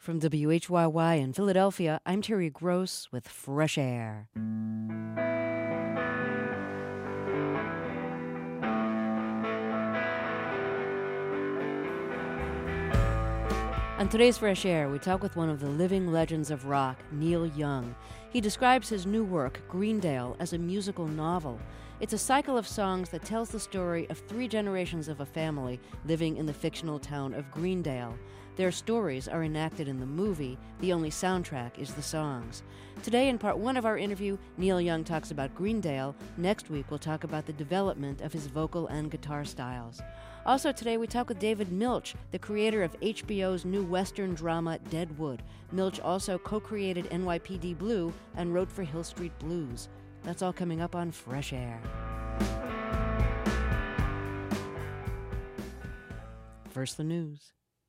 From WHYY in Philadelphia, I'm Terry Gross with Fresh Air. On today's Fresh Air, we talk with one of the living legends of rock, Neil Young. He describes his new work, Greendale, as a musical novel. It's a cycle of songs that tells the story of 3 generations of a family living in the fictional town of Greendale. Their stories are enacted in the movie. The only soundtrack is the songs. Today, in part 1 of our interview, Neil Young talks about Greendale. Next week, we'll talk about the development of his vocal and guitar styles. Also today, we talk with David Milch, the creator of HBO's new Western drama Deadwood. Milch also co-created NYPD Blue and wrote for Hill Street Blues. That's all coming up on Fresh Air. First, the news.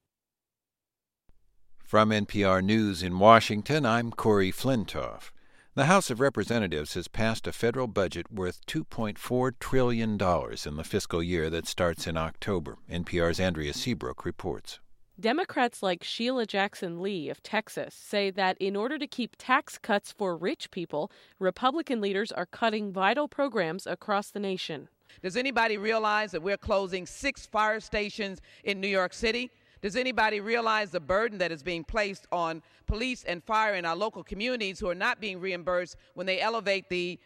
From NPR News in Washington, I'm Corey Flintoff. The House of Representatives has passed a federal budget worth $2.4 trillion in the fiscal year that starts in October. NPR's Andrea Seabrook reports. Democrats like Sheila Jackson Lee of Texas say that in order to keep tax cuts for rich people, Republican leaders are cutting vital programs across the nation. Does anybody realize that we're closing 6 fire stations in New York City? Does anybody realize the burden that is being placed on police and fire in our local communities who are not being reimbursed when they elevate the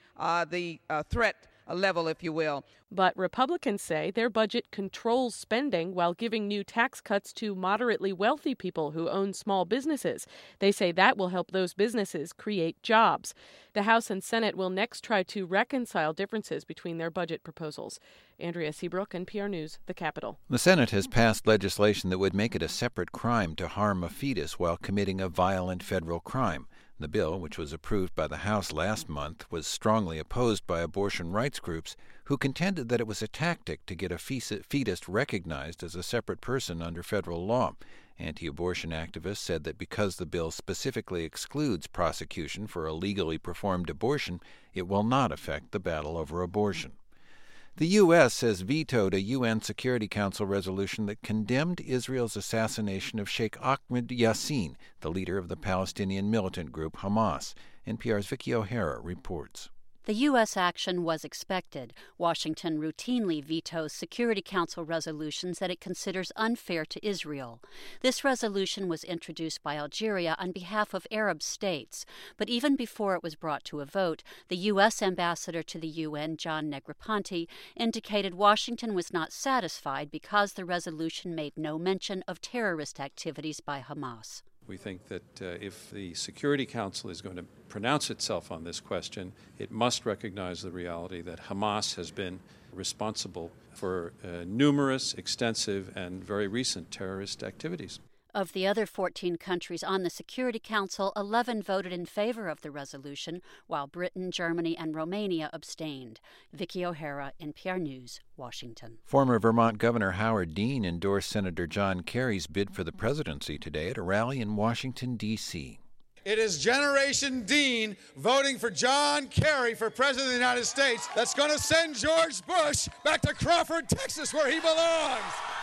threat level, if you will? But Republicans say their budget controls spending while giving new tax cuts to moderately wealthy people who own small businesses. They say that will help those businesses create jobs. The House and Senate will next try to reconcile differences between their budget proposals. Andrea Seabrook, NPR News, the Capitol. The Senate has passed legislation that would make it a separate crime to harm a fetus while committing a violent federal crime. The bill, which was approved by the House last month, was strongly opposed by abortion rights groups who contended that it was a tactic to get a fetus recognized as a separate person under federal law. Anti-abortion activists said that because the bill specifically excludes prosecution for a legally performed abortion, it will not affect the battle over abortion. The U.S. has vetoed a UN Security Council resolution that condemned Israel's assassination of Sheikh Ahmed Yassin, the leader of the Palestinian militant group Hamas. NPR's Vicki O'Hara reports. The U.S. action was expected. Washington routinely vetoes Security Council resolutions that it considers unfair to Israel. This resolution was introduced by Algeria on behalf of Arab states. But even before it was brought to a vote, the U.S. ambassador to the UN, John Negroponte, indicated Washington was not satisfied because the resolution made no mention of terrorist activities by Hamas. We think that if the Security Council is going to pronounce itself on this question, it must recognize the reality that Hamas has been responsible for numerous, extensive, and very recent terrorist activities. Of the other 14 countries on the Security Council, 11 voted in favor of the resolution, while Britain, Germany, and Romania abstained. Vicki O'Hara, NPR News, Washington. Former Vermont Governor Howard Dean endorsed Senator John Kerry's bid for the presidency today at a rally in Washington, D.C. It is Generation Dean voting for John Kerry for President of the United States that's going to send George Bush back to Crawford, Texas, where he belongs.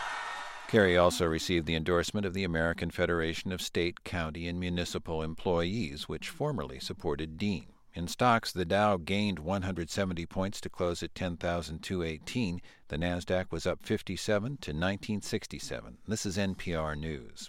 Kerry also received the endorsement of the American Federation of State, County, and Municipal Employees, which formerly supported Dean. In stocks, the Dow gained 170 points to close at 10,218. The NASDAQ was up 57 to 1967. This is NPR News.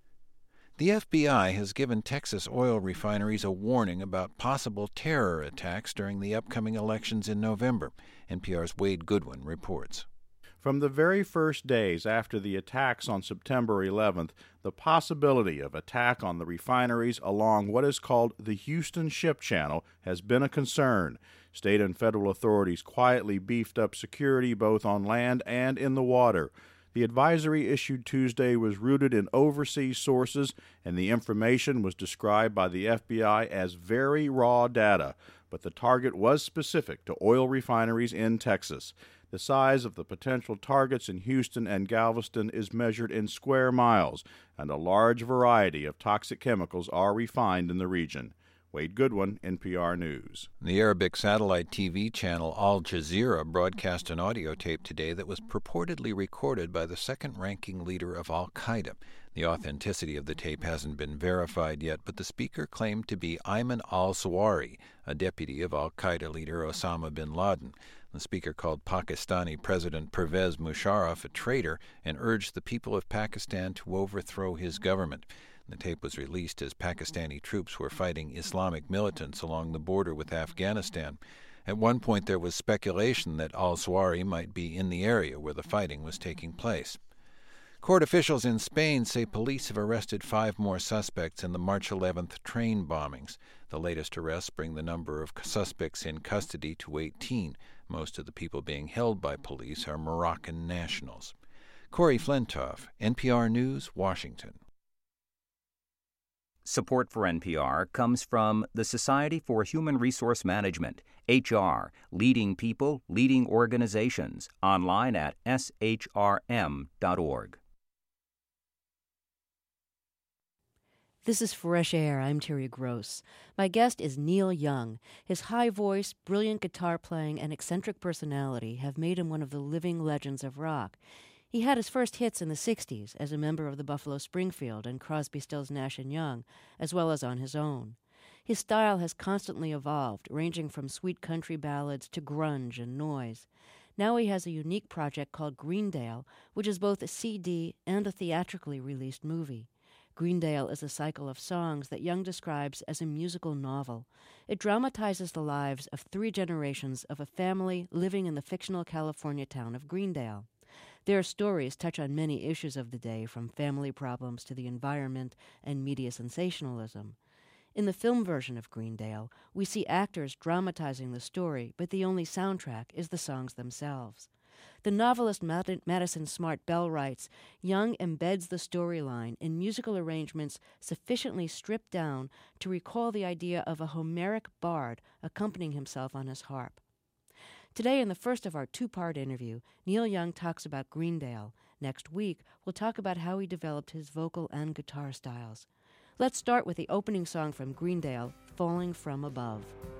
The FBI has given Texas oil refineries a warning about possible terror attacks during the upcoming elections in November. NPR's Wade Goodwin reports. From the very first days after the attacks on September 11th, the possibility of attack on the refineries along what is called the Houston Ship Channel has been a concern. State and federal authorities quietly beefed up security both on land and in the water. The advisory issued Tuesday was rooted in overseas sources, and the information was described by the FBI as very raw data. But the target was specific to oil refineries in Texas. The size of the potential targets in Houston and Galveston is measured in square miles, and a large variety of toxic chemicals are refined in the region. Wade Goodwin, NPR News. The Arabic satellite TV channel Al Jazeera broadcast an audio tape today that was purportedly recorded by the second-ranking leader of al-Qaeda. The authenticity of the tape hasn't been verified yet, but the speaker claimed to be Ayman al-Zawahiri, a deputy of al-Qaeda leader Osama bin Laden. The speaker called Pakistani President Pervez Musharraf a traitor and urged the people of Pakistan to overthrow his government. The tape was released as Pakistani troops were fighting Islamic militants along the border with Afghanistan. At one point there was speculation that al-Zawahiri might be in the area where the fighting was taking place. Court officials in Spain say police have arrested 5 more suspects in the March 11th train bombings. The latest arrests bring the number of suspects in custody to 18. Most of the people being held by police are Moroccan nationals. Corey Flintoff, NPR News, Washington. Support for NPR comes from the Society for Human Resource Management, HR, leading people, leading organizations, online at shrm.org. This is Fresh Air. I'm Terry Gross. My guest is Neil Young. His high voice, brilliant guitar playing, and eccentric personality have made him one of the living legends of rock. He had his first hits in the 60s as a member of the Buffalo Springfield and Crosby, Stills, Nash & Young, as well as on his own. His style has constantly evolved, ranging from sweet country ballads to grunge and noise. Now he has a unique project called Greendale, which is both a CD and a theatrically released movie. Greendale is a cycle of songs that Young describes as a musical novel. It dramatizes the lives of 3 generations of a family living in the fictional California town of Greendale. Their stories touch on many issues of the day, from family problems to the environment and media sensationalism. In the film version of Greendale, we see actors dramatizing the story, but the only soundtrack is the songs themselves. The novelist Madison Smart Bell writes, Young embeds the storyline in musical arrangements sufficiently stripped down to recall the idea of a Homeric bard accompanying himself on his harp. Today, in the first of our 2-part interview, Neil Young talks about Greendale. Next week, we'll talk about how he developed his vocal and guitar styles. Let's start with the opening song from Greendale, Falling From Above.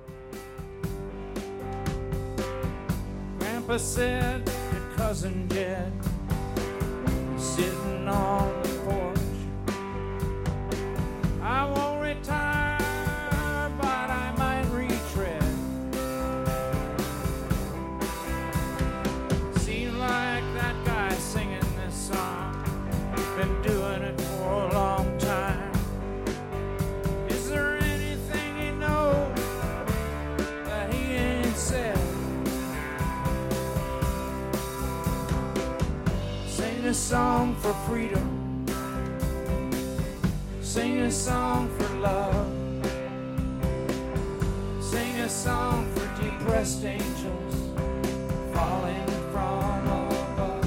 Grandpa said your cousin Jed sitting on the porch. I won't retire, but I might retread. Seems like that guy singing this song been doing it for a long time. Is there anything he knows that he ain't said? Sing a song for freedom. Sing a song for love. Sing a song for depressed angels falling from above.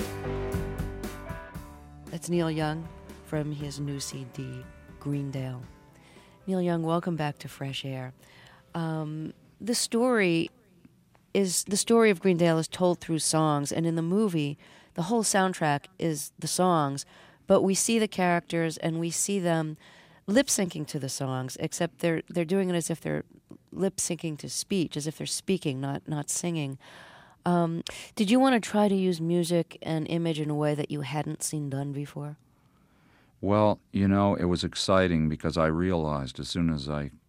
That's Neil Young from his new CD, Greendale. Neil Young, welcome back to Fresh Air. The story of Greendale is told through songs, and in the movie, the whole soundtrack is the songs, but we see the characters and we see them lip-syncing to the songs, except they're doing it as if they're lip-syncing to speech, as if they're speaking, not singing. Did you want to try to use music and image in a way that you hadn't seen done before? Well, you know, it was exciting because I realized as soon as I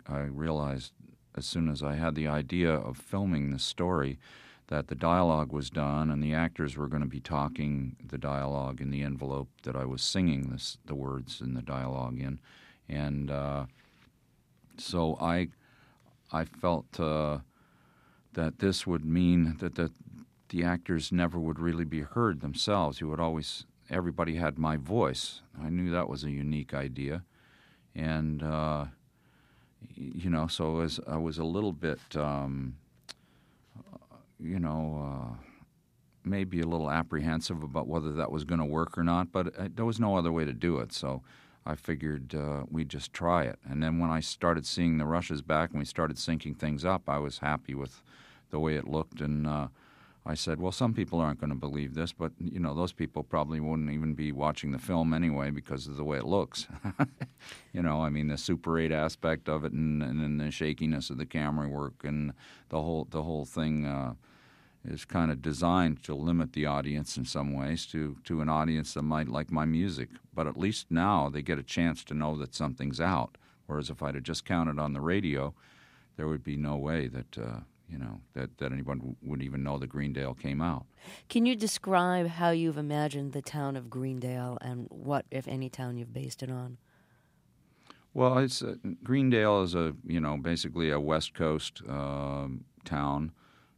had the idea of filming this story that the dialogue was done and the actors were going to be talking the dialogue in the envelope that I was singing the words in the dialogue in. And so I felt that this would mean that the actors never would really be heard themselves. Everybody had my voice. I knew that was a unique idea. And, so as I was a little bit, maybe a little apprehensive about whether that was going to work or not, but there was no other way to do it. So I figured we'd just try it. And then when I started seeing the rushes back and we started syncing things up, I was happy with the way it looked. And I said, well, some people aren't going to believe this, but, those people probably wouldn't even be watching the film anyway because of the way it looks. The Super 8 aspect of it and then the shakiness of the camera work and the whole thing is kind of designed to limit the audience in some ways to an audience that might like my music. But at least now they get a chance to know that something's out. Whereas if I'd have just counted on the radio, there would be no way that that anyone would even know that Greendale came out. Can you describe how you've imagined the town of Greendale and what, if any, town you've based it on? Well, it's Greendale is basically a West Coast town,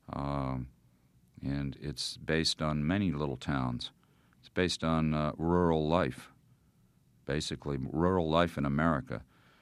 and it's based on many little towns. It's based on rural life, basically rural life in America.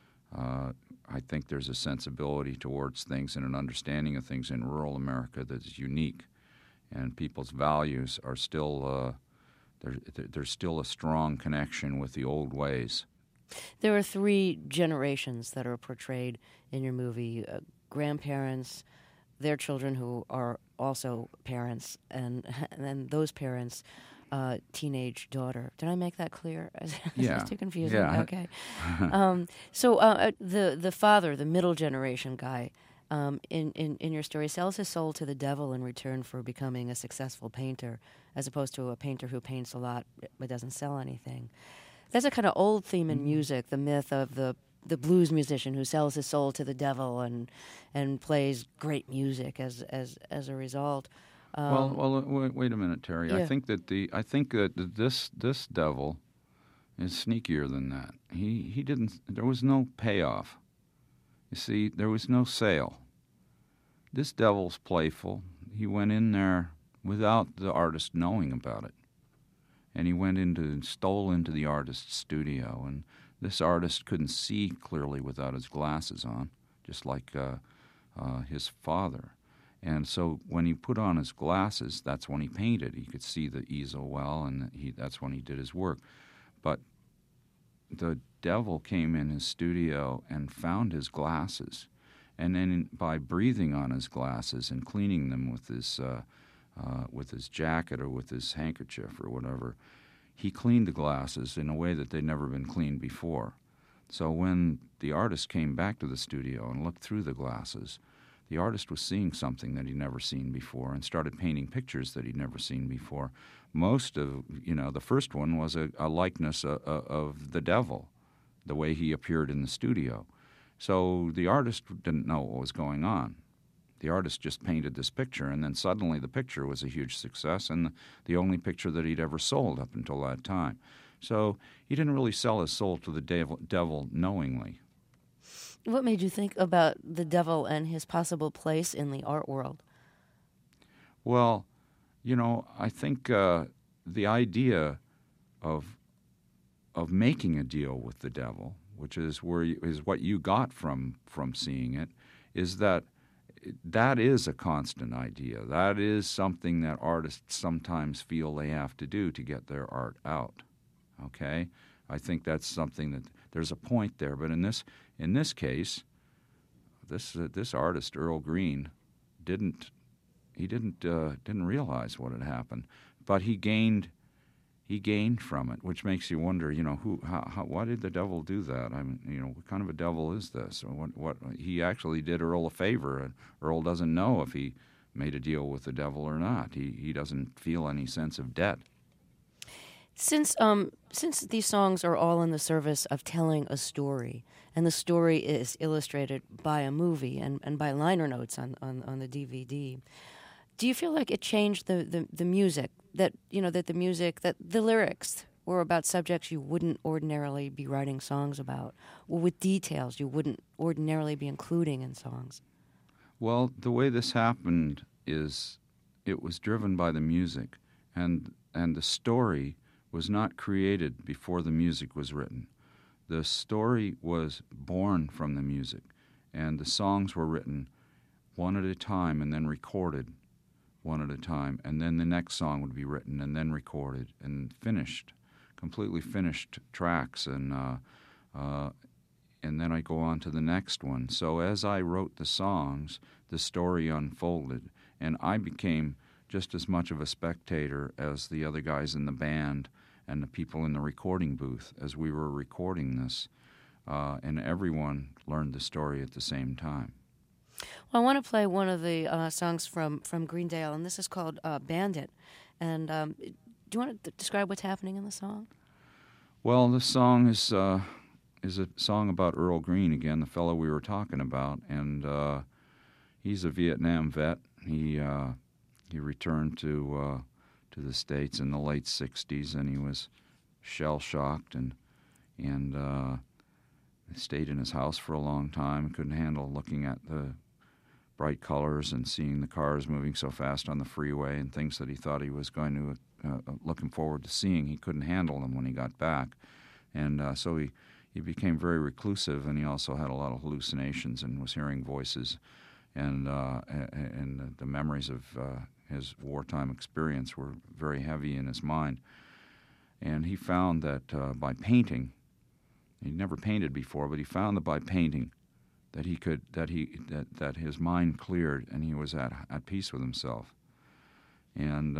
I think there's a sensibility towards things and an understanding of things in rural America that is unique, and people's values are still there's still a strong connection with the old ways. There are 3 generations that are portrayed in your movie: grandparents, their children who are also parents, and then those parents. Teenage daughter. Did I make that clear? Yeah. It's too confusing. Yeah. Okay. So the father, the middle generation guy, in your story, sells his soul to the devil in return for becoming a successful painter, as opposed to a painter who paints a lot but doesn't sell anything. That's a kind of old theme in music, the myth of the blues musician who sells his soul to the devil and plays great music as a result. Well, wait a minute, Terry. Yeah. I think that this devil is sneakier than that. He didn't. There was no payoff. You see, there was no sale. This devil's playful. He went in there without the artist knowing about it, and he stole into the artist's studio. And this artist couldn't see clearly without his glasses on, just like his father. And so when he put on his glasses, that's when he painted. He could see the easel well, and that's when he did his work. But the devil came in his studio and found his glasses. And then by breathing on his glasses and cleaning them with his jacket or with his handkerchief or whatever, he cleaned the glasses in a way that they'd never been cleaned before. So when the artist came back to the studio and looked through the glasses, the artist was seeing something that he'd never seen before and started painting pictures that he'd never seen before. Most of, the first one was a likeness of the devil, the way he appeared in the studio. So the artist didn't know what was going on. The artist just painted this picture, and then suddenly the picture was a huge success and the only picture that he'd ever sold up until that time. So he didn't really sell his soul to the devil knowingly. What made you think about the devil and his possible place in the art world? Well, I think the idea of making a deal with the devil, which is what you got from seeing it, is that is a constant idea. That is something that artists sometimes feel they have to do to get their art out. Okay? I think that's something that there's a point there, but in this case, this artist Earl Green didn't realize what had happened, but he gained from it, which makes you wonder, why did the devil do that? I mean, what kind of a devil is this? Or what he actually did Earl a favor, and Earl doesn't know if he made a deal with the devil or not. He doesn't feel any sense of debt. Since these songs are all in the service of telling a story, and the story is illustrated by a movie and by liner notes on the DVD, do you feel like it changed the music, that the lyrics were about subjects you wouldn't ordinarily be writing songs about, or with details you wouldn't ordinarily be including in songs? Well, the way this happened is it was driven by the music, and the story was not created before the music was written. The story was born from the music, and the songs were written one at a time and then recorded one at a time, and then the next song would be written and then recorded and finished, completely finished tracks, and then I go on to the next one. So as I wrote the songs, the story unfolded, and I became just as much of a spectator as the other guys in the band and the people in the recording booth as we were recording this, and everyone learned the story at the same time. Well, I want to play one of the songs from Greendale, and this is called Bandit. And do you want to describe what's happening in the song? Well, this song is a song about Earl Green, again, the fellow we were talking about, and he's a Vietnam vet. He returned to the States in the late 60s, and he was shell-shocked and stayed in his house for a long time. Couldn't handle looking at the bright colors and seeing the cars moving so fast on the freeway and things that he thought he was going to looking forward to seeing. He couldn't handle them when he got back, and so he became very reclusive, and he also had a lot of hallucinations and was hearing voices, and the memories of his wartime experience were very heavy in his mind. And he found that by painting, he'd never painted before, but he found that by painting that that his mind cleared and he was at peace with himself. And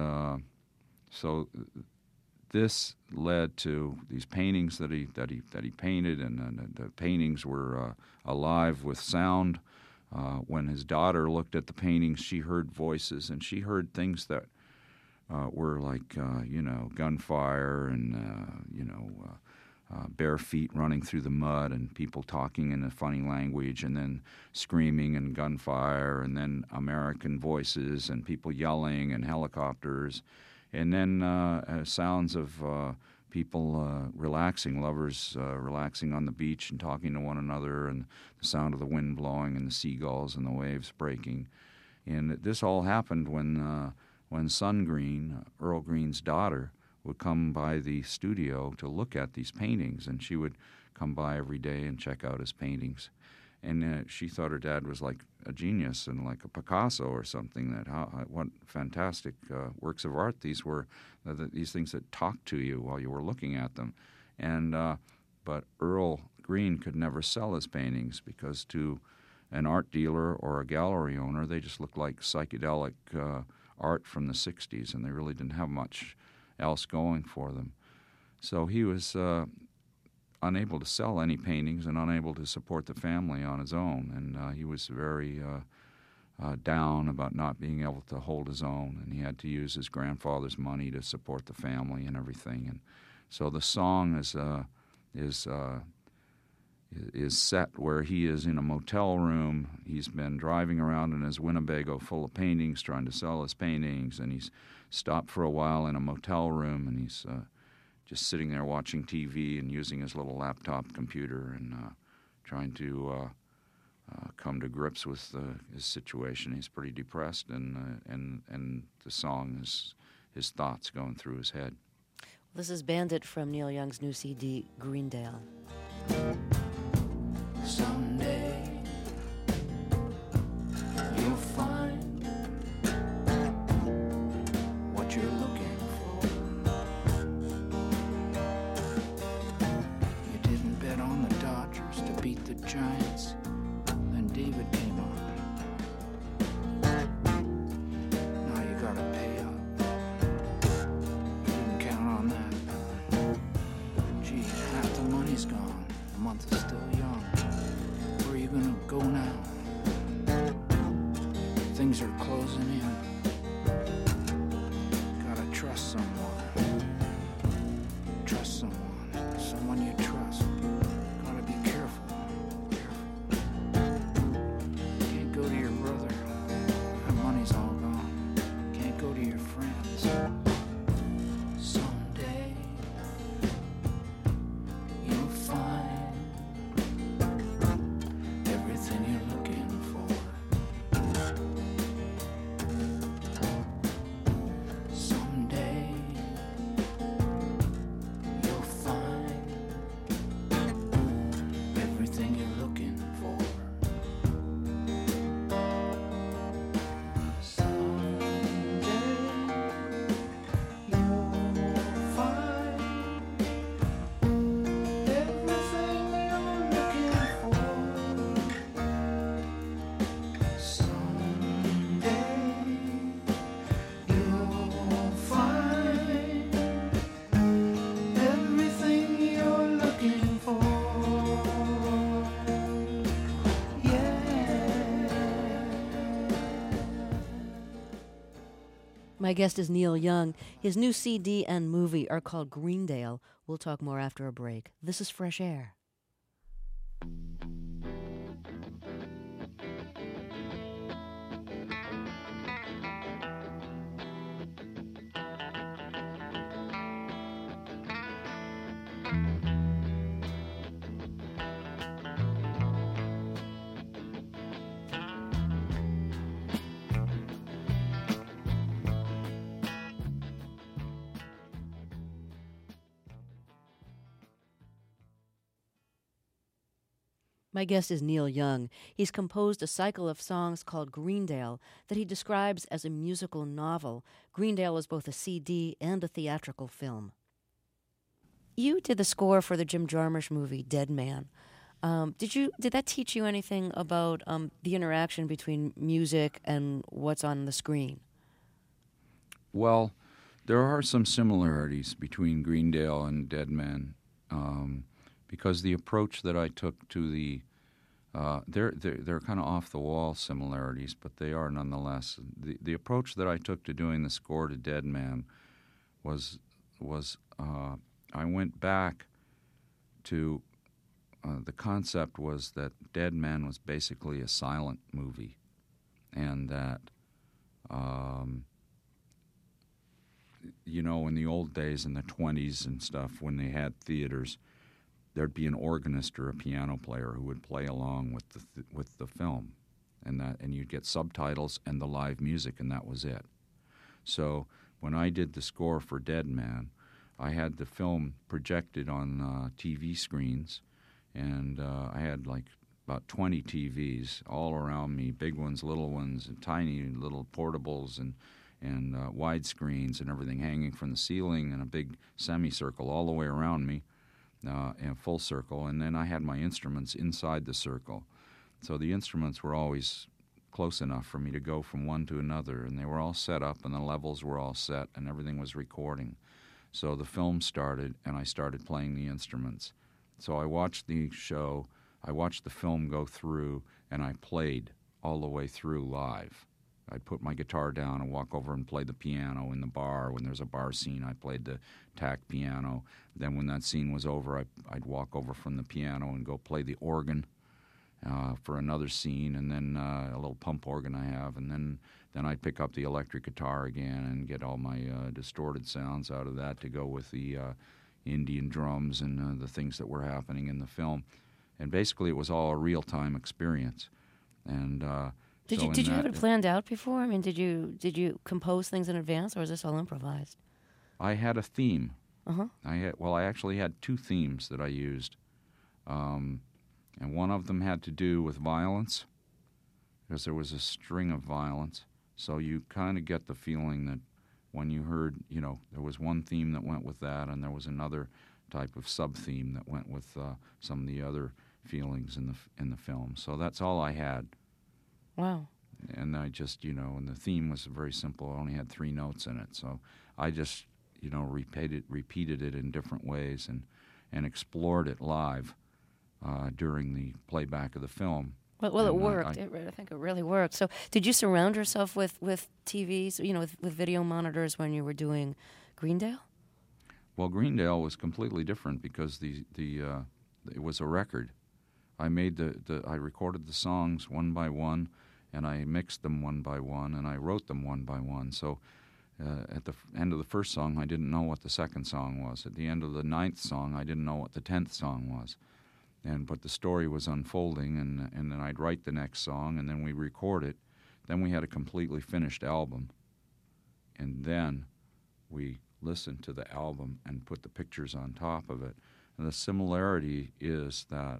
so this led to these paintings that he painted, and the paintings were alive with sound. When his daughter looked at the paintings, she heard voices, and she heard things that were like gunfire and bare feet running through the mud, and people talking in a funny language, and then screaming and gunfire, and then American voices and people yelling and helicopters, and then sounds of people relaxing, lovers relaxing on the beach and talking to one another, and the sound of the wind blowing and the seagulls and the waves breaking. And this all happened when Sun Green, Earl Green's daughter, would come by the studio to look at these paintings, and she would come by every day and check out his paintings. And she thought her dad was like a genius and like a Picasso or something. What fantastic works of art these were, these things that talked to you while you were looking at them. And but Earl Green could never sell his paintings because to an art dealer or a gallery owner, they just looked like psychedelic art from the 60s, and they really didn't have much else going for them. So he was unable to sell any paintings and unable to support the family on his own, and he was very down about not being able to hold his own, and he had to use his grandfather's money to support the family and everything. And so the song is set where he is in a motel room. He's been driving around in his Winnebago full of paintings, trying to sell his paintings, and he's stopped for a while in a motel room, and he's just sitting there watching TV and using his little laptop computer and trying to come to grips with his situation. He's pretty depressed, and the song is his thoughts going through his head. This is Bandit from Neil Young's new CD, Greendale. Someday you'll find what you're looking for. You didn't bet on the Dodgers to beat the Giants, then David came on. Now you gotta pay up. You didn't count on that. Gee, half the money's gone. The month is still young. Where are you gonna go now? Things are closing in. Gotta trust someone. Trust someone. Someone you trust. Gotta be careful. Can't go to your brother. That money's all gone. Can't go to your friends. Someday you'll find everything you're looking for. My guest is Neil Young. His new CD and movie are called Greendale. We'll talk more after a break. This is Fresh Air. My guest is Neil Young. He's composed a cycle of songs called Greendale that he describes as a musical novel. Greendale is both a CD and a theatrical film. You did the score for the Jim Jarmusch movie Dead Man. Did that teach you anything about the interaction between music and what's on the screen? Well, there are some similarities between Greendale and Dead Man. Because the approach that I took to the they're kind of off the wall similarities, but they are nonetheless. The approach that I took to doing the score to Dead Man was I went back to the concept was that Dead Man was basically a silent movie, and that in the old days in the 1920s and stuff when they had theaters, there'd be an organist or a piano player who would play along with the film, and you'd get subtitles and the live music, and that was it. So when I did the score for Dead Man, I had the film projected on TV screens, and I had like about 20 TVs all around me, big ones, little ones, and tiny little portables, and widescreens and everything hanging from the ceiling, and a big semicircle all the way around me. In a full circle, and then I had my instruments inside the circle. So the instruments were always close enough for me to go from one to another, and they were all set up, and the levels were all set, and everything was recording. So the film started, and I started playing the instruments. So I watched the show, I watched the film go through, and I played all the way through live. I'd put my guitar down and walk over and play the piano in the bar. When there's a bar scene, I played the tack piano. Then when that scene was over, I'd walk over from the piano and go play the organ for another scene, and then a little pump organ I have. And then I'd pick up the electric guitar again and get all my distorted sounds out of that to go with the Indian drums and the things that were happening in the film. And basically it was all a real-time experience. And Did you have it planned out before? I mean, did you compose things in advance, or was this all improvised? I had a theme. Uh-huh. I actually had two themes that I used, and one of them had to do with violence, because there was a string of violence. So you kind of get the feeling that when you heard, there was one theme that went with that, and there was another type of sub-theme that went with some of the other feelings in the film. So that's all I had. Wow. And I just, and the theme was very simple. I only had 3 notes in it. So I just, repeated it in different ways and explored it live during the playback of the film. Well, it worked. I think it really worked. So did you surround yourself with TVs, with video monitors when you were doing Greendale? Well, Greendale was completely different because it was a record. I made I recorded the songs one by one, and I mixed them one by one, and I wrote them one by one. So at the end of the first song, I didn't know what the second song was. At the end of the 9th song, I didn't know what the 10th song was. But the story was unfolding, and then I'd write the next song, and then we record it. Then we had a completely finished album, and then we listened to the album and put the pictures on top of it. And the similarity is that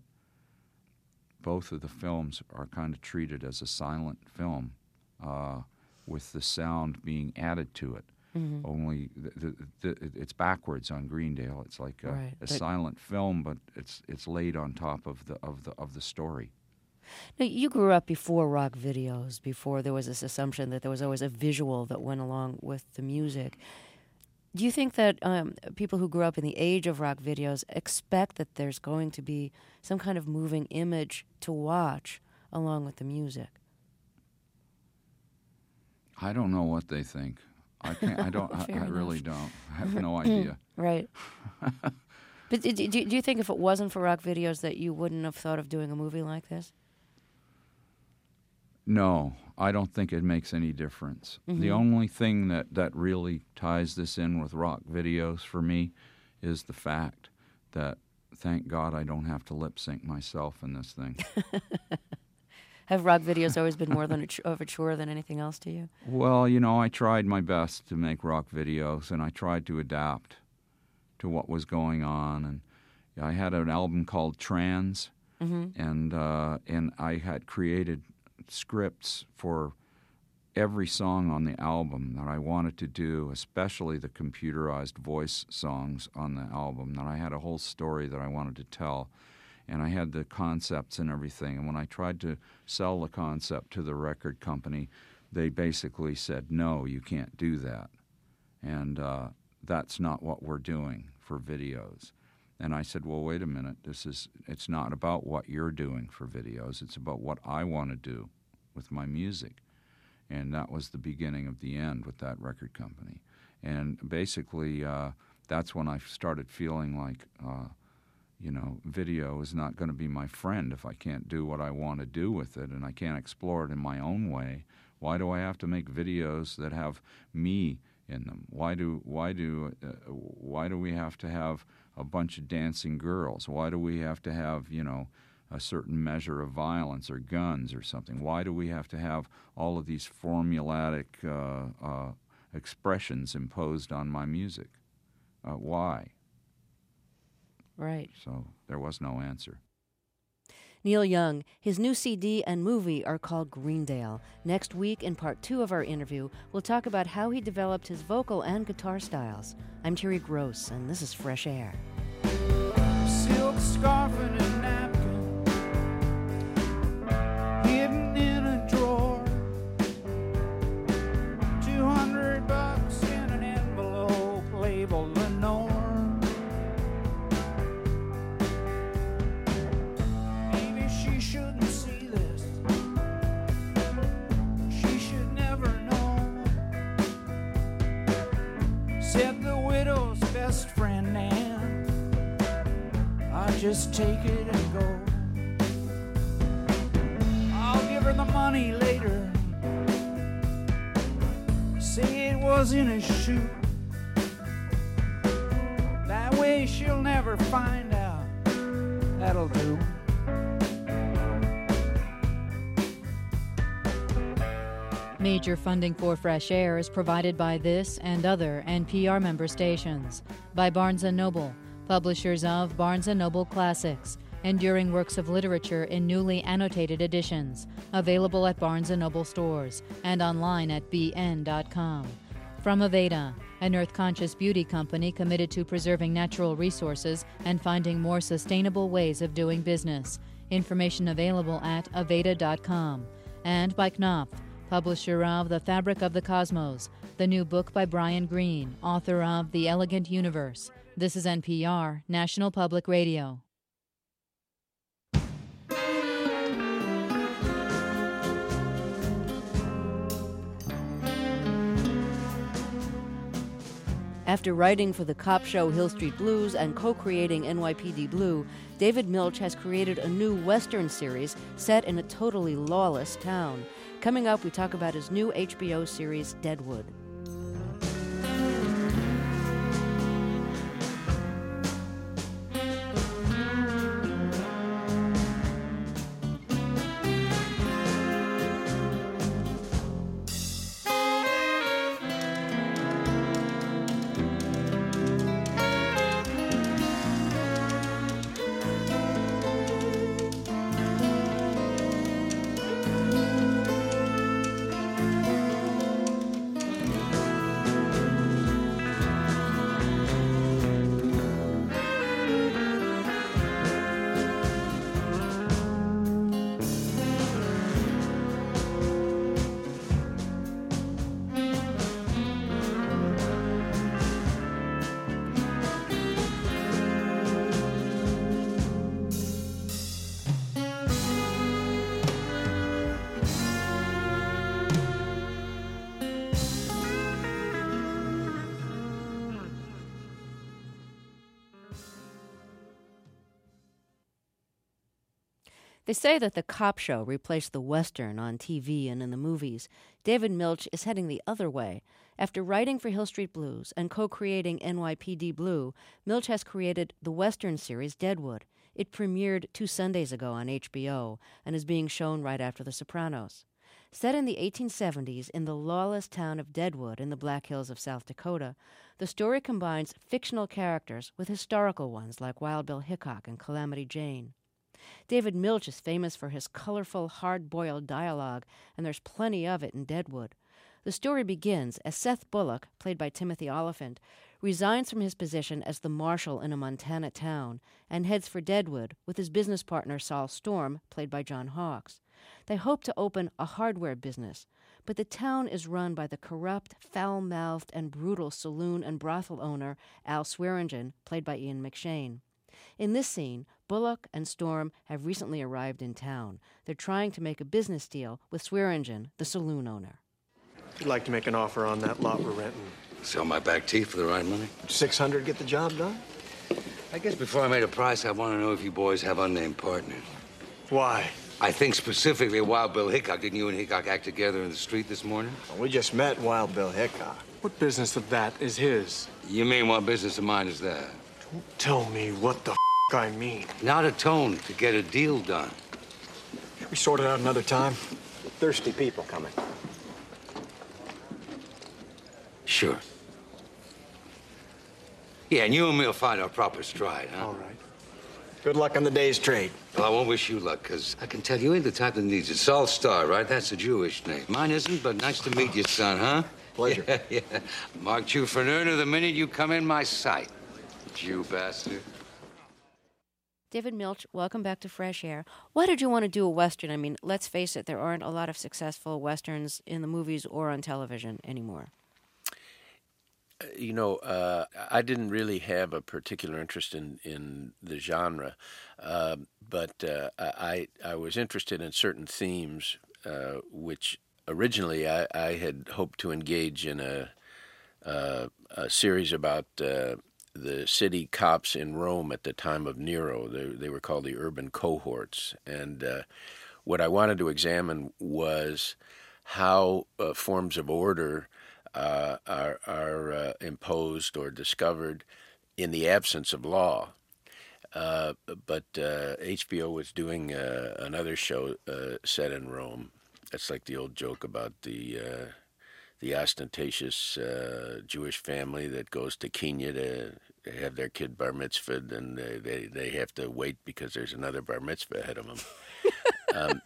both of the films are kind of treated as a silent film, with the sound being added to it. Mm-hmm. Only it's backwards on Greendale. It's like a silent film, but it's laid on top of the story. Now, you grew up before rock videos, before there was this assumption that there was always a visual that went along with the music. Do you think that people who grew up in the age of rock videos expect that there's going to be some kind of moving image to watch along with the music? I don't know what they think. I can't. I don't. I really don't. I have no idea. Right. But do you think if it wasn't for rock videos that you wouldn't have thought of doing a movie like this? No, I don't think it makes any difference. Mm-hmm. The only thing that really ties this in with rock videos for me is the fact that, thank God, I don't have to lip sync myself in this thing. Have rock videos always been more of a chore than anything else to you? Well, I tried my best to make rock videos, and I tried to adapt to what was going on. And I had an album called Trans, and I had created scripts for every song on the album that I wanted to do, especially the computerized voice songs on the album. That I had a whole story that I wanted to tell, and I had the concepts and everything. And when I tried to sell the concept to the record company, they basically said, no, you can't do that. And that's not what we're doing for videos. And I said, well, wait a minute. It's not about what you're doing for videos. It's about what I want to do with my music. And that was the beginning of the end with that record company. And basically, that's when I started feeling like, video is not going to be my friend if I can't do what I want to do with it, and I can't explore it in my own way. Why do I have to make videos that have me in them? Why do we have to have a bunch of dancing girls? Why do we have to have, a certain measure of violence or guns or something? Why do we have to have all of these formulatic expressions imposed on my music? Why? Right. So there was no answer. Neil Young, his new CD and movie are called Greendale. Next week, in part 2 of our interview, we'll talk about how he developed his vocal and guitar styles. I'm Terry Gross, and this is Fresh Air. Silk scarf and a napkin hidden in a drawer, $200 in an envelope labeled Lenore. Maybe she shouldn't see this, she should never know, said the widow's best friend Nan. I just take it and go. I'll give her the money later, say it was in a shoe. That way she'll never find out. That'll do. Major funding for Fresh Air is provided by this and other NPR member stations, by Barnes & Noble, publishers of Barnes & Noble Classics, enduring works of literature in newly annotated editions, available at Barnes & Noble stores and online at bn.com. From Aveda, an earth-conscious beauty company committed to preserving natural resources and finding more sustainable ways of doing business. Information available at aveda.com. And by Knopf, publisher of The Fabric of the Cosmos, the new book by Brian Greene, author of The Elegant Universe. This is NPR, National Public Radio. After writing for the cop show Hill Street Blues and co-creating NYPD Blue, David Milch has created a new Western series set in a totally lawless town. Coming up, we talk about his new HBO series, Deadwood. They say that the cop show replaced the Western on TV and in the movies. David Milch is heading the other way. After writing for Hill Street Blues and co-creating NYPD Blue, Milch has created the Western series Deadwood. It premiered 2 Sundays ago on HBO and is being shown right after The Sopranos. Set in the 1870s in the lawless town of Deadwood in the Black Hills of South Dakota, the story combines fictional characters with historical ones like Wild Bill Hickok and Calamity Jane. David Milch is famous for his colorful, hard-boiled dialogue, and there's plenty of it in Deadwood. The story begins as Seth Bullock, played by Timothy Olyphant, resigns from his position as the marshal in a Montana town and heads for Deadwood with his business partner Saul Storm, played by John Hawkes. They hope to open a hardware business, but the town is run by the corrupt, foul-mouthed, and brutal saloon and brothel owner Al Swearingen, played by Ian McShane. In this scene, Bullock and Storm have recently arrived in town. They're trying to make a business deal with Swearingen, the saloon owner. You'd like to make an offer on that lot we're renting? Sell my back teeth for the right money? 600 get the job done? I guess before I made a price, I want to know if you boys have unnamed partners. Why? I think specifically Wild Bill Hickok. Didn't you and Hickok act together in the street this morning? Well, we just met Wild Bill Hickok. What business of that is his? You mean what business of mine is that? Don't tell me what the I mean. Not a tone to get a deal done. Should we sort it out another time? Thirsty people coming. Sure. Yeah, and you and me will find our proper stride, huh? All right. Good luck on the day's trade. Well, I won't wish you luck, because I can tell you ain't the type that needs it. Saul Starr, right? That's a Jewish name. Mine isn't, but nice to meet you, son, huh? Pleasure. Yeah. Marked you for an earner the minute you come in my sight. Jew bastard. David Milch, welcome back to Fresh Air. Why did you want to do a Western? I mean, let's face it, there aren't a lot of successful Westerns in the movies or on television anymore. I didn't really have a particular interest in the genre, but I was interested in certain themes, which originally I had hoped to engage in a series about the city cops in Rome at the time of Nero. They were called the urban cohorts. And what I wanted to examine was how forms of order are imposed or discovered in the absence of law. But HBO was doing another show set in Rome. That's like the old joke about the ostentatious Jewish family that goes to Kenya to have their kid bar mitzvahed, and they have to wait because there's another bar mitzvah ahead of them.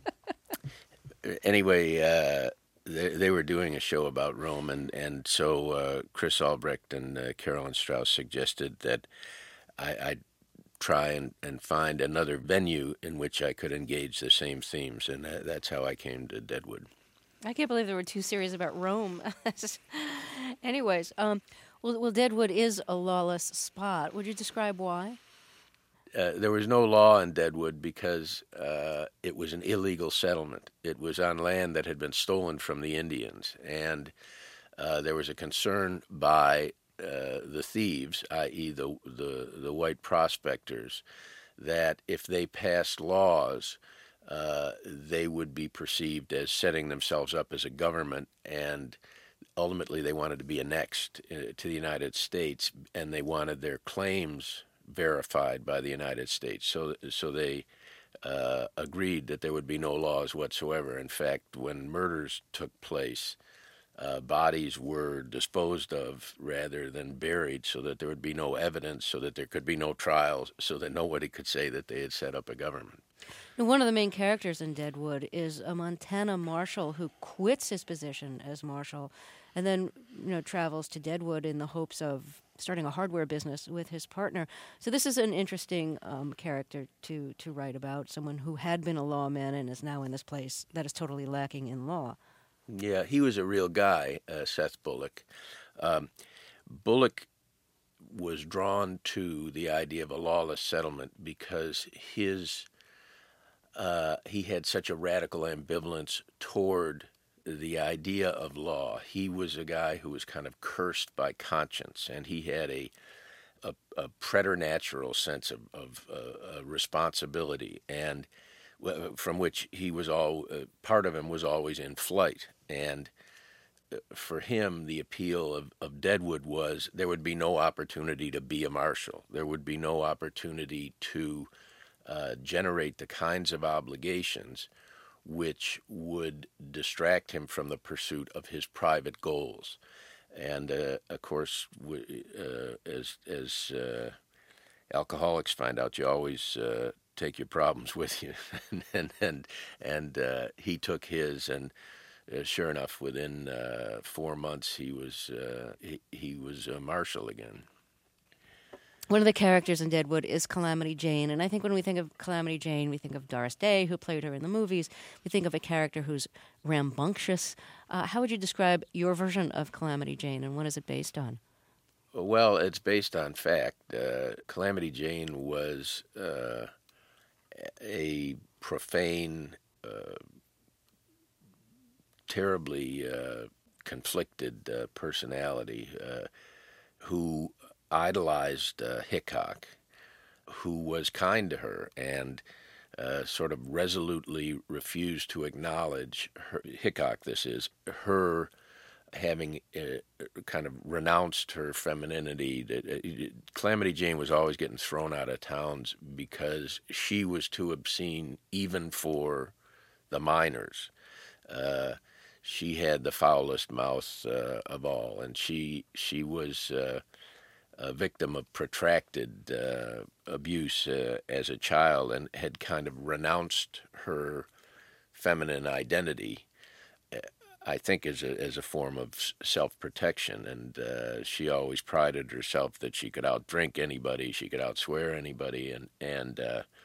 Anyway, they were doing a show about Rome, and so Chris Albrecht and Carolyn Strauss suggested that I try and find another venue in which I could engage the same themes, and that's how I came to Deadwood. I can't believe there were 2 series about Rome. Anyways, well, Deadwood is a lawless spot. Would you describe why? There was no law in Deadwood because it was an illegal settlement. It was on land that had been stolen from the Indians, and there was a concern by the thieves, i.e. the white prospectors, that if they passed laws, they would be perceived as setting themselves up as a government, and ultimately they wanted to be annexed to the United States, and they wanted their claims verified by the United States. So they agreed that there would be no laws whatsoever. In fact, when murders took place, bodies were disposed of rather than buried so that there would be no evidence, so that there could be no trials, so that nobody could say that they had set up a government. And one of the main characters in Deadwood is a Montana marshal who quits his position as marshal and then, travels to Deadwood in the hopes of starting a hardware business with his partner. So this is an interesting character to write about, someone who had been a lawman and is now in this place that is totally lacking in law. Yeah, he was a real guy, Seth Bullock. Bullock was drawn to the idea of a lawless settlement because he had such a radical ambivalence toward the idea of law. He was a guy who was kind of cursed by conscience, and he had a preternatural sense of responsibility. And from which he was part of him was always in flight. And for him, the appeal of Deadwood was there would be no opportunity to be a marshal. There would be no opportunity to generate the kinds of obligations which would distract him from the pursuit of his private goals. And of course, as alcoholics find out, you always take your problems with you, and he took his, and sure enough, within 4 months, he was a marshal again. One of the characters in Deadwood is Calamity Jane, and I think when we think of Calamity Jane, we think of Doris Day, who played her in the movies. We think of a character who's rambunctious. How would you describe your version of Calamity Jane, and what is it based on? Well, it's based on fact. Calamity Jane was a profane, terribly conflicted personality who idolized Hickok, who was kind to her and sort of resolutely refused to acknowledge her, Hickok, this is, her having kind of renounced her femininity. Calamity Jane was always getting thrown out of towns because she was too obscene even for the minors. She had the foulest mouth of all, and she was a victim of protracted abuse as a child and had kind of renounced her feminine identity, I think as a form of self-protection. And she always prided herself that she could outdrink anybody, she could outswear anybody, and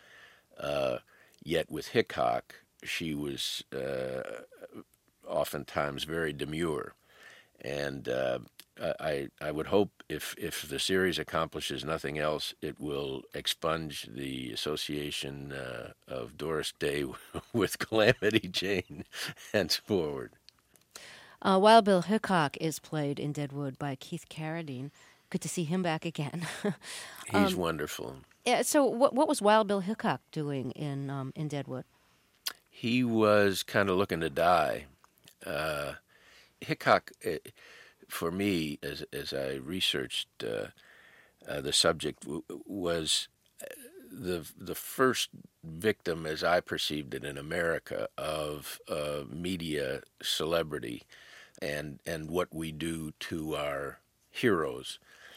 yet with Hickok, she was oftentimes very demure. And I would hope if the series accomplishes nothing else, it will expunge the association of Doris Day with Calamity Jane henceforward. Wild Bill Hickok is played in Deadwood by Keith Carradine. Good to see him back again. He's wonderful. Yeah. So what was Wild Bill Hickok doing in Deadwood? He was kind of looking to die. Hickok, for me, as I researched the subject, was the first victim, as I perceived it in America, of media celebrity and what we do to our heroes.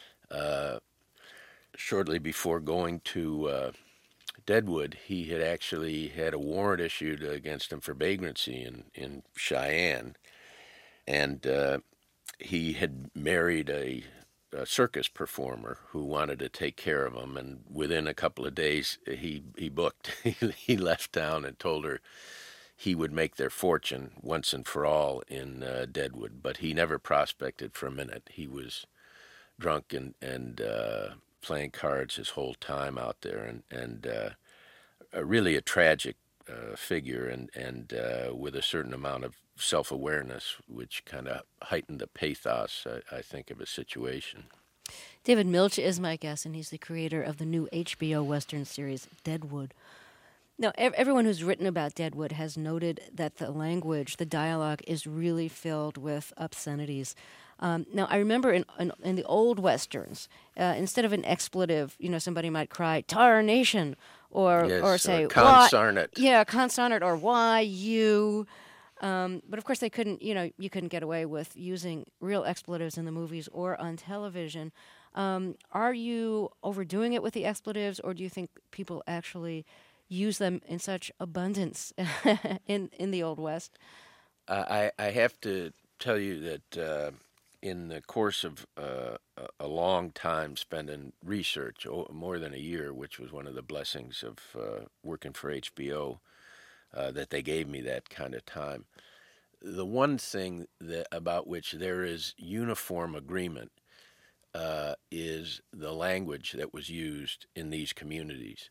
Shortly before going to Deadwood, he had actually had a warrant issued against him for vagrancy in Cheyenne. And he had married a circus performer who wanted to take care of him, and within a couple of days he booked. He left town and told her he would make their fortune once and for all in Deadwood, but he never prospected for a minute. He was drunk and playing cards his whole time out there, and really a tragic figure, and with a certain amount of self-awareness, which kind of heightened the pathos, I think, of a situation. David Milch is my guest, and he's the creator of the new HBO Western series, Deadwood. Now, everyone who's written about Deadwood has noted that the language, the dialogue, is really filled with obscenities. Now, I remember in the old Westerns, instead of an expletive, somebody might cry, "Tarnation," or say, "Consarnate." Yeah, consarnate, or "Why you?" But of course, they couldn't. You couldn't get away with using real expletives in the movies or on television. Are you overdoing it with the expletives, or do you think people actually use them in such abundance in the Old West? I have to tell you that in the course of a long time spent in research, more than a year, which was one of the blessings of working for HBO, that they gave me that kind of time. The one thing about which there is uniform agreement is the language that was used in these communities.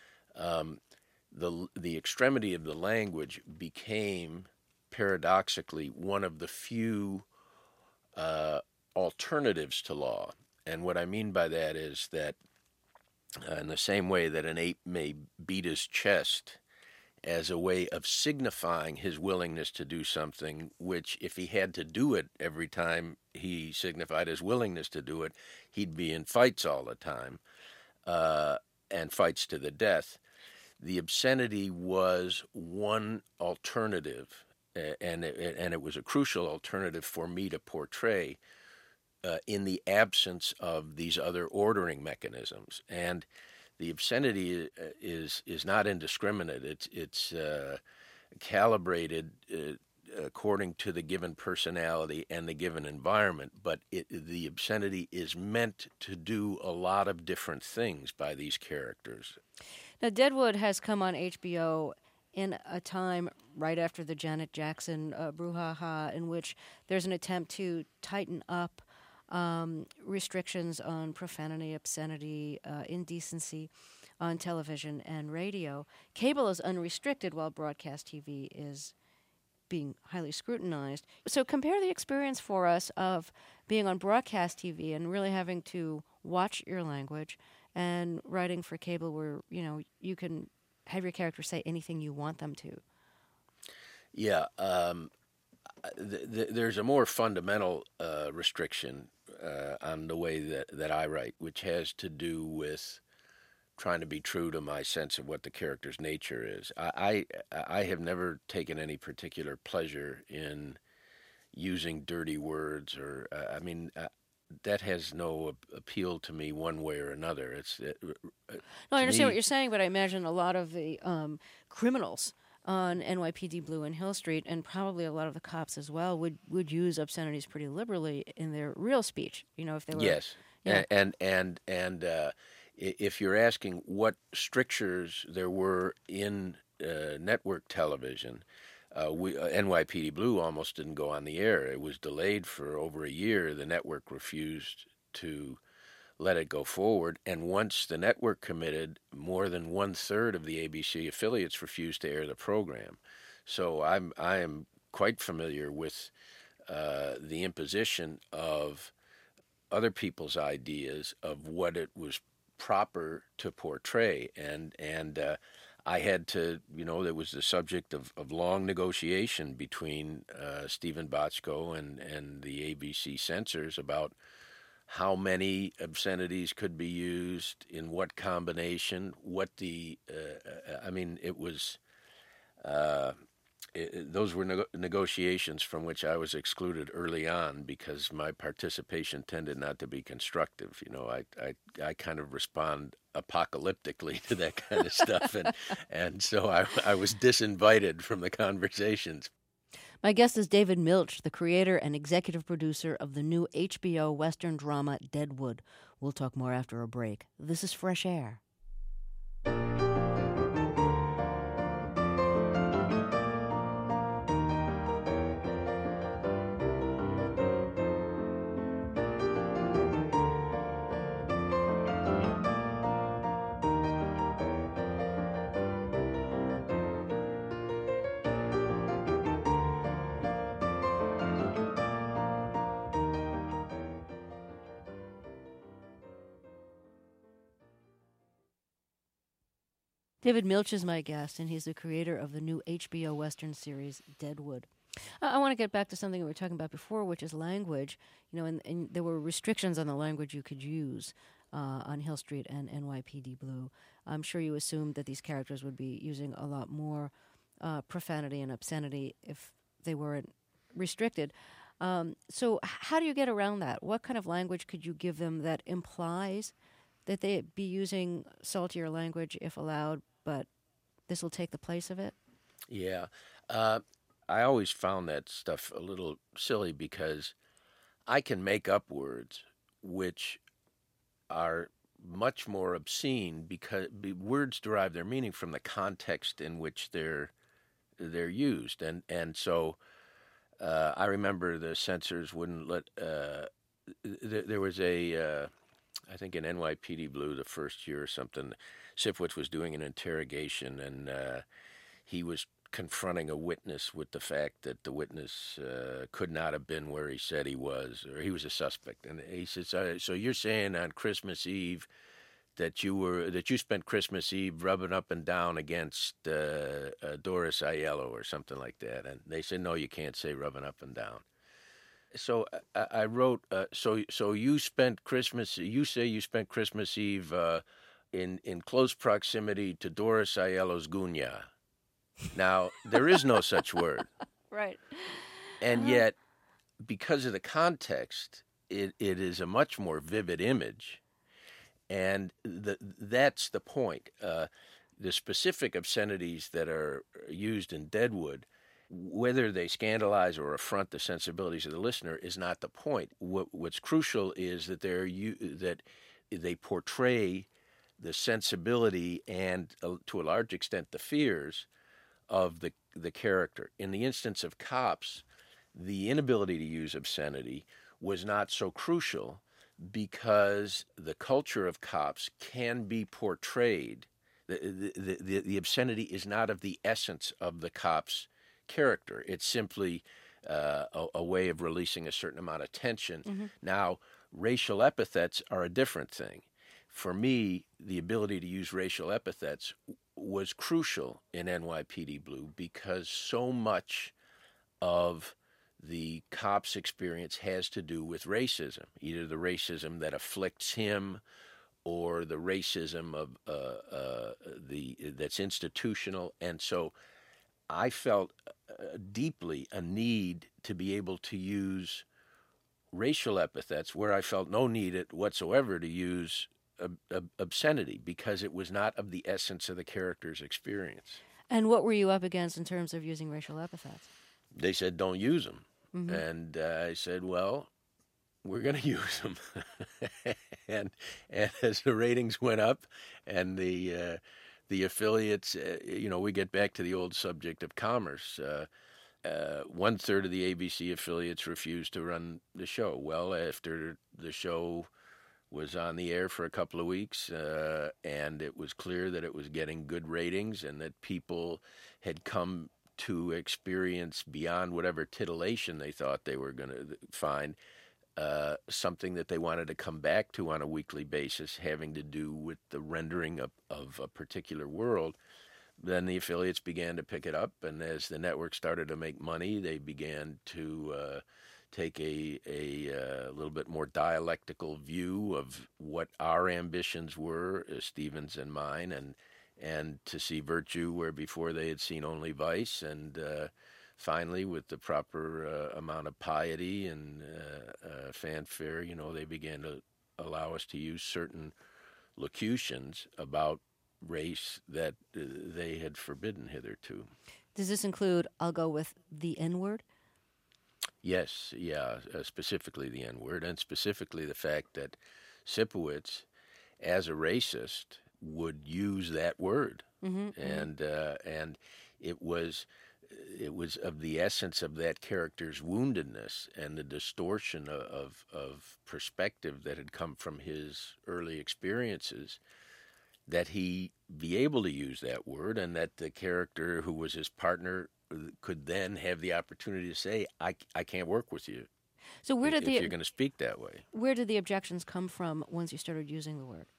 The extremity of the language became, paradoxically, one of the few alternatives to law. And what I mean by that is that in the same way that an ape may beat his chest as a way of signifying his willingness to do something, which if he had to do it every time he signified his willingness to do it, he'd be in fights all the time, and fights to the death. The obscenity was one alternative, and it was a crucial alternative for me to portray in the absence of these other ordering mechanisms. And the obscenity is not indiscriminate. It's calibrated according to the given personality and the given environment, but the obscenity is meant to do a lot of different things by these characters. Now, Deadwood has come on HBO in a time right after the Janet Jackson brouhaha, in which there's an attempt to tighten up restrictions on profanity, obscenity, indecency on television and radio. Cable is unrestricted while broadcast TV is being highly scrutinized. So compare the experience for us of being on broadcast TV and really having to watch your language, and writing for cable where, you can have your characters say anything you want them to. Yeah, there's a more fundamental restriction on the way that I write, which has to do with trying to be true to my sense of what the character's nature is. I have never taken any particular pleasure in using dirty words, or that has no appeal to me one way or another. No, I understand what you're saying, but I imagine a lot of the criminals on NYPD Blue and Hill Street, and probably a lot of the cops as well, would use obscenities pretty liberally in their real speech. If they were. Yes, yeah. and if you're asking what strictures there were in network television, NYPD Blue almost didn't go on the air. It was delayed for over a year. The network refused to let it go forward, and once the network committed, more than 1/3 of the ABC affiliates refused to air the program. So I am quite familiar with the imposition of other people's ideas of what it was proper to portray, and I had to, there was the subject of long negotiation between Stephen Bochco and the ABC censors about how many obscenities could be used, in what combination, it was, those were negotiations from which I was excluded early on because my participation tended not to be constructive. I kind of respond apocalyptically to that kind of stuff, and so I was disinvited from the conversations. My guest is David Milch, the creator and executive producer of the new HBO Western drama Deadwood. We'll talk more after a break. This is Fresh Air. David Milch is my guest, and he's the creator of the new HBO Western series, Deadwood. I want to get back to something we were talking about before, which is language. And there were restrictions on the language you could use on Hill Street and NYPD Blue. I'm sure you assumed that these characters would be using a lot more profanity and obscenity if they weren't restricted. So how do you get around that? What kind of language could you give them that implies that they'd be using saltier language if allowed, but this will take the place of it? Yeah. I always found that stuff a little silly because I can make up words which are much more obscene because words derive their meaning from the context in which they're used. And so I remember the censors wouldn't let... there was I think in NYPD Blue the first year or something, Sifowitz was doing an interrogation, and he was confronting a witness with the fact that the witness could not have been where he said he was, or he was a suspect. And he said, so you're saying on Christmas Eve that you spent Christmas Eve rubbing up and down against Doris Aiello or something like that. And they said, no, you can't say rubbing up and down. So I wrote, so you spent Christmas, you say you spent Christmas Eve in close proximity to Doris Aiello's gunya. Now, there is no such word. Right. And yet, because of the context, it is a much more vivid image. And that's the point. The specific obscenities that are used in Deadwood, whether they scandalize or affront the sensibilities of the listener, is not the point. What's crucial is that that they portray the sensibility and, to a large extent, the fears of the character. In the instance of Cops, the inability to use obscenity was not so crucial because the culture of Cops can be portrayed. The obscenity is not of the essence of the Cops character. It's simply a way of releasing a certain amount of tension. Mm-hmm. Now, racial epithets are a different thing. For me, the ability to use racial epithets was crucial in NYPD Blue because so much of the Cop's experience has to do with racism, either the racism that afflicts him or the racism of that's institutional. And so I felt deeply a need to be able to use racial epithets where I felt no need whatsoever to use obscenity because it was not of the essence of the character's experience. And what were you up against in terms of using racial epithets? They said, don't use them. Mm-hmm. And I said, well, we're going to use them. and as the ratings went up and the affiliates, we get back to the old subject of commerce. 1/3 of the ABC affiliates refused to run the show. Well, after the show was on the air for a couple of weeks, and it was clear that it was getting good ratings and that people had come to experience beyond whatever titillation they thought they were going to find, something that they wanted to come back to on a weekly basis having to do with the rendering of a particular world, then the affiliates began to pick it up, and as the network started to make money, they began to take a little bit more dialectical view of what our ambitions were, Stevens and mine, and to see virtue where before they had seen only vice, and finally, with the proper amount of piety and fanfare, they began to allow us to use certain locutions about race that they had forbidden hitherto. Does this include, I'll go with the N-word? Yes, yeah, specifically the N-word, and specifically the fact that Sipowicz, as a racist, would use that word, mm-hmm, and it was of the essence of that character's woundedness and the distortion of perspective that had come from his early experiences, that he be able to use that word, and that the character who was his partner could then have the opportunity to say, I can't work with you. So where did if you're going to speak that way. Where did the objections come from once you started using the word?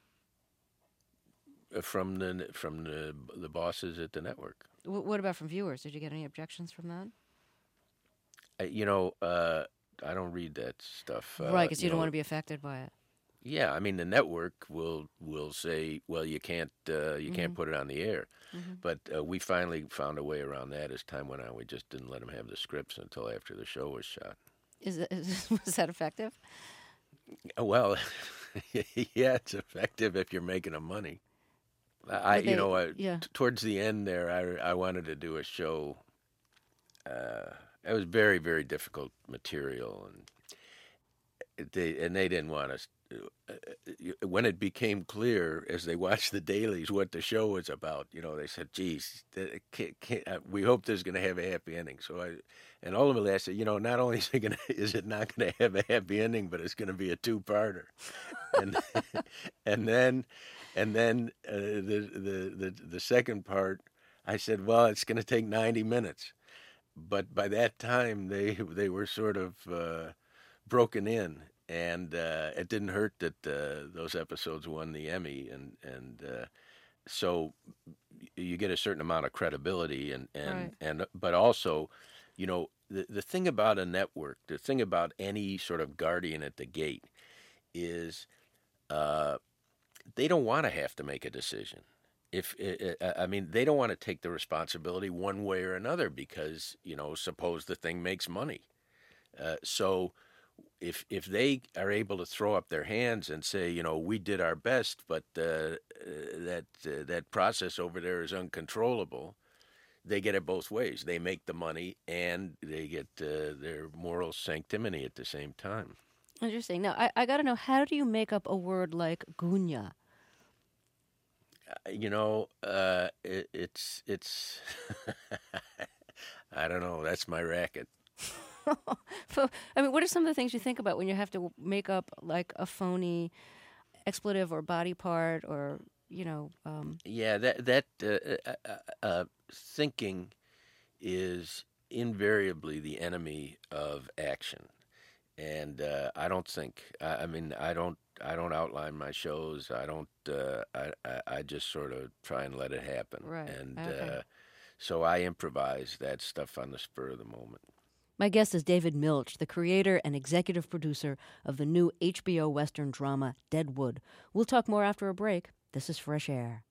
From the bosses at the network. What about from viewers? Did you get any objections from that? I don't read that stuff. Right, because you don't want to be affected by it. Yeah, I mean the network will say, well, you can't mm-hmm. put it on the air, mm-hmm. but we finally found a way around that as time went on. We just didn't let them have the scripts until after the show was shot. Was that effective? Well, yeah, it's effective if you're making them money. Towards the end there, I wanted to do a show. It was very, very difficult material, and they didn't want us. When it became clear as they watched the dailies what the show was about, they said, "Geez, we hope this is going to have a happy ending." So ultimately I said, not only is it not going to have a happy ending, but it's going to be a two-parter, and then the second part, I said, well, it's going to take 90 minutes, but by that time they were sort of broken in, And it didn't hurt that those episodes won the Emmy, and so you get a certain amount of credibility, but also, you know, the thing about a network, the thing about any sort of guardian at the gate, is they don't want to have to make a decision. They don't want to take the responsibility one way or another because, you know, suppose the thing makes money. So if they are able to throw up their hands and say, you know, we did our best, but that process over there is uncontrollable, they get it both ways. They make the money and they get their moral sanctimony at the same time. Interesting. Now, I got to know, how do you make up a word like gunya? You know, it's I don't know. That's my racket. I mean, what are some of the things you think about when you have to make up like a phony expletive or body part, or you know? Yeah, that thinking is invariably the enemy of action, and I don't think. I don't outline my shows. I don't. I just sort of try and let it happen. Right. And okay. So I improvise that stuff on the spur of the moment. My guest is David Milch, the creator and executive producer of the new HBO Western drama Deadwood. We'll talk more after a break. This is Fresh Air.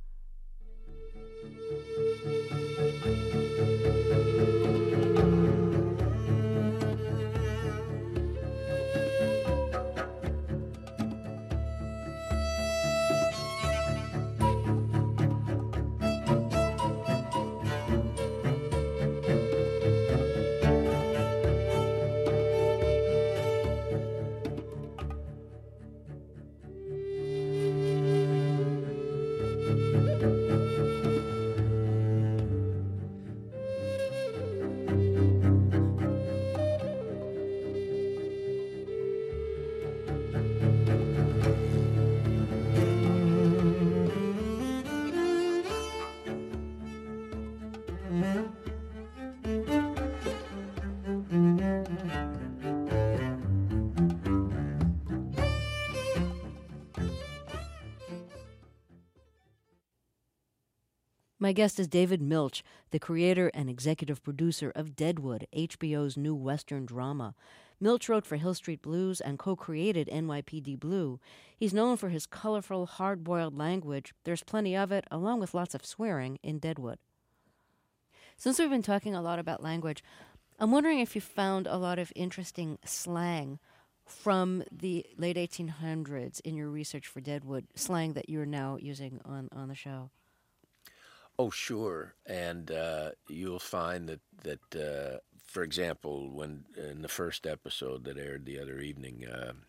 My guest is David Milch, the creator and executive producer of Deadwood, HBO's new Western drama. Milch wrote for Hill Street Blues and co-created NYPD Blue. He's known for his colorful, hard-boiled language. There's plenty of it, along with lots of swearing, in Deadwood. Since we've been talking a lot about language, I'm wondering if you found a lot of interesting slang from the late 1800s in your research for Deadwood, slang that you're now using on the show. Oh, sure. And you'll find that for example, when in the first episode that aired the other evening,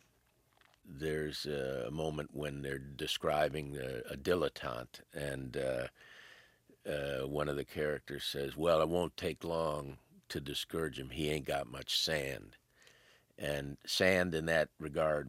there's a moment when they're describing a dilettante, and one of the characters says, well, it won't take long to discourage him. He ain't got much sand. And sand in that regard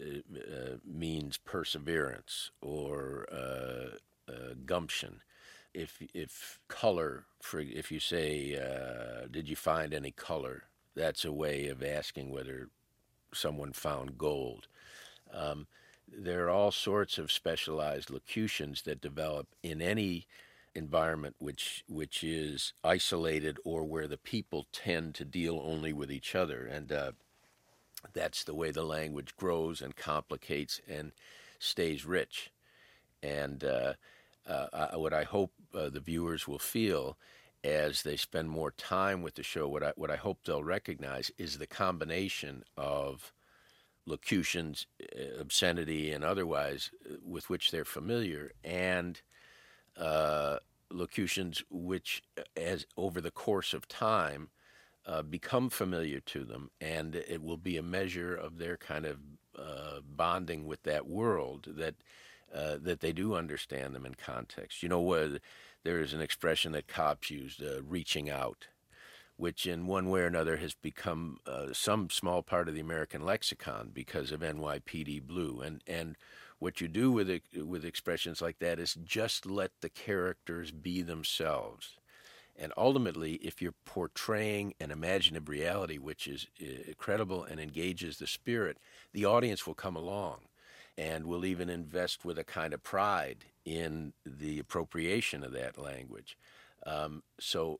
means perseverance or gumption. If color, if you say, did you find any color, that's a way of asking whether someone found gold. There are all sorts of specialized locutions that develop in any environment which is isolated or where the people tend to deal only with each other. And that's the way the language grows and complicates and stays rich. And what I hope the viewers will feel as they spend more time with the show, what I hope they'll recognize is the combination of locutions, obscenity, and otherwise with which they're familiar, and locutions which, as over the course of time, become familiar to them, and it will be a measure of their kind of bonding with that world that they do understand them in context. You know, there is an expression that cops used, reaching out, which in one way or another has become some small part of the American lexicon because of NYPD Blue. And what you do with expressions like that is just let the characters be themselves. And ultimately, if you're portraying an imaginative reality which is credible and engages the spirit, the audience will come along and will even invest with a kind of pride in the appropriation of that language. So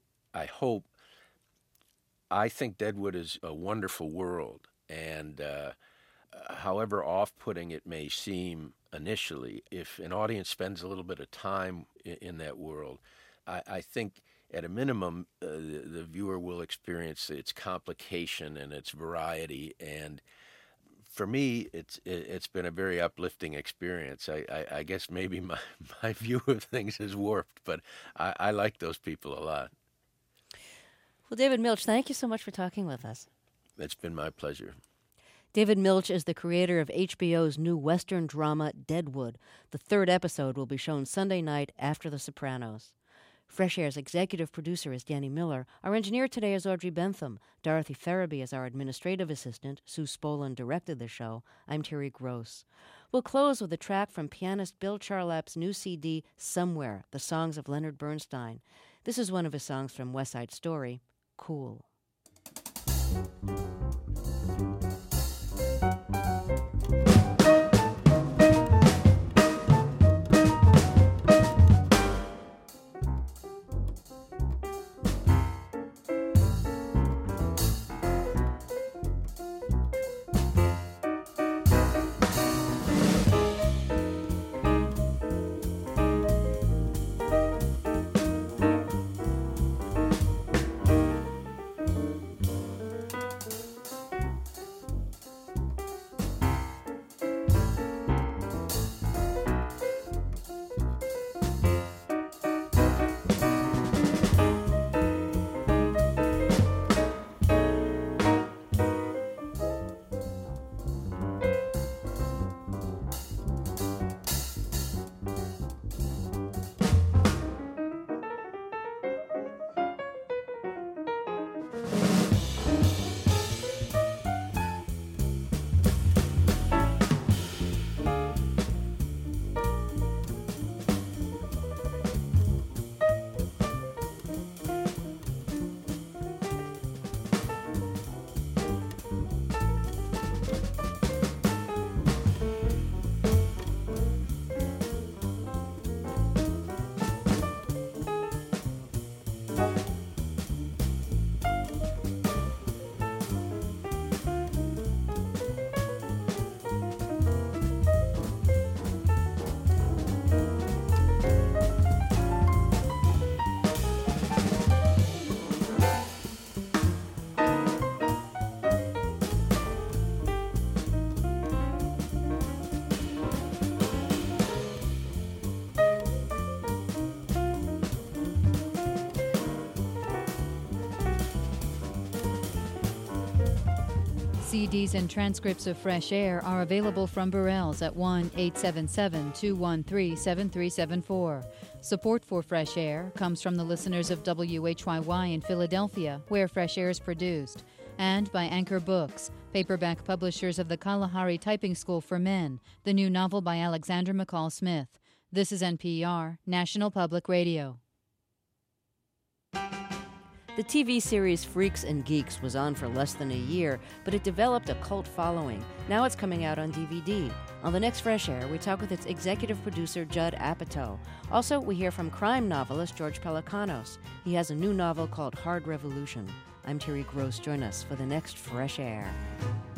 I think Deadwood is a wonderful world, and however off-putting it may seem initially, if an audience spends a little bit of time in that world, I think at a minimum the viewer will experience its complication and its variety. And for me, it's been a very uplifting experience. I guess maybe my view of things is warped, but I like those people a lot. Well, David Milch, thank you so much for talking with us. It's been my pleasure. David Milch is the creator of HBO's new Western drama Deadwood. The third episode will be shown Sunday night after The Sopranos. Fresh Air's executive producer is Danny Miller. Our engineer today is Audrey Bentham. Dorothy Farabee is our administrative assistant. Sue Spolin directed the show. I'm Terry Gross. We'll close with a track from pianist Bill Charlap's new CD, Somewhere, the songs of Leonard Bernstein. This is one of his songs from West Side Story, Cool. CDs and transcripts of Fresh Air are available from Burrell's at 1-877-213-7374. Support for Fresh Air comes from the listeners of WHYY in Philadelphia, where Fresh Air is produced, and by Anchor Books, paperback publishers of the Kalahari Typing School for Men, the new novel by Alexander McCall Smith. This is NPR, National Public Radio. The TV series Freaks and Geeks was on for less than a year, but it developed a cult following. Now it's coming out on DVD. On the next Fresh Air, we talk with its executive producer, Judd Apatow. Also, we hear from crime novelist George Pelecanos. He has a new novel called Hard Revolution. I'm Terry Gross. Join us for the next Fresh Air.